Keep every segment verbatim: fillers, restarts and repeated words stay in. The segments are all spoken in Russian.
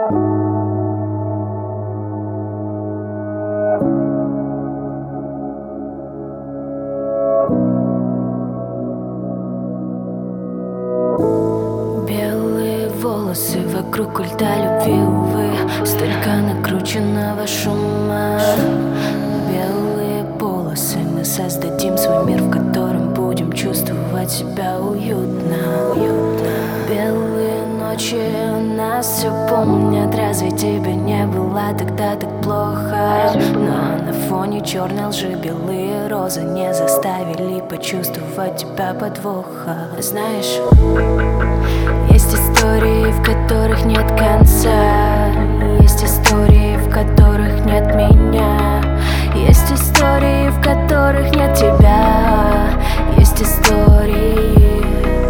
Белые волосы вокруг культа любви, увы, столько накрученного шума. Белые полосы, мы создадим свой мир, в котором будем чувствовать себя уютно. Белые ночи нас все помнят, разве тебе не было тогда так плохо? Но на фоне черной лжи белые розы не заставили почувствовать тебя подвоха. Знаешь, есть истории, в которых нет конца. Есть истории, в которых нет меня. Есть истории, в которых нет тебя. Есть истории.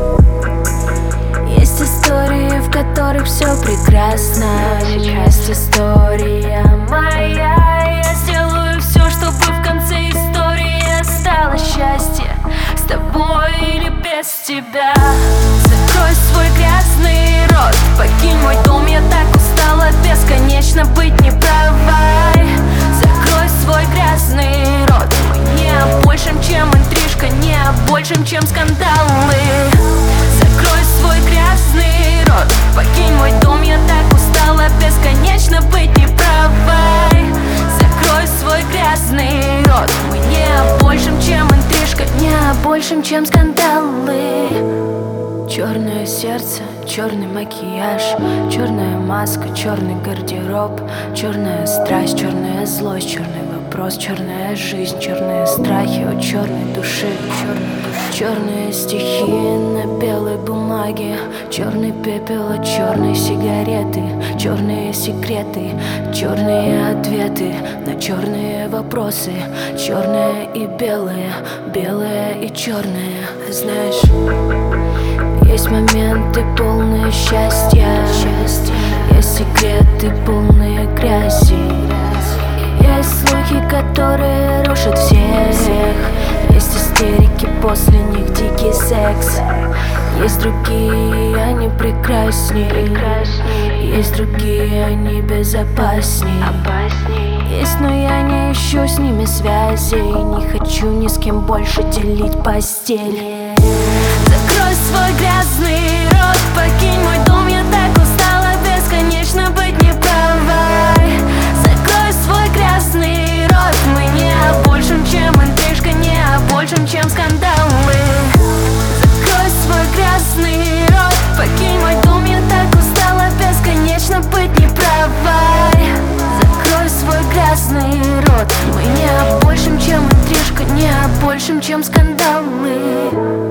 Есть истории, в которых все прекрасно. Есть история моя. Я сделаю все, чтобы в конце истории осталось счастье. С тобой или без тебя. Закрой свой грязный рот, покинь мой дом, я так устала бесконечно быть неправой. Закрой свой грязный рот, мы не о большем, чем интрижка, не о большем, чем скандалы. Закрой свой грязный рот, покинь мой дом, я так устала бесконечно быть неправой. Закрой свой грязный рот, мы не о большем, чем интрижка, не о большем, чем скандалы. Черное сердце, черный макияж, черная маска, черный гардероб, черная страсть, черная злость, черный вопрос, черная жизнь, черные страхи у черной души, черные стихи на белой бумаге, черный пепел от черной сигареты, черные секреты, черные ответы на черные вопросы, черное и белое, белое и черное. Знаешь, есть моменты полные счастья, есть секреты полные грязи, есть слухи, которые рушат всех, есть истерики, после них дикий секс. Есть другие, они прекрасней, есть другие, они безопасней. Есть, но я не ищу с ними связей, не хочу ни с кем больше делить постель. Закрой свой грязный рот, покинь мой дом, я так устала бесконечно быть неправой. Закрой свой грязный рот, мы не о большем, чем интрижка, не о большем, чем скандалы. Закрой свой грязный рот, покинь мой дом, я так устала бесконечно быть неправой. Закрой свой грязный рот, мы не о большем, чем интрижка, не о большем, чем скандалы.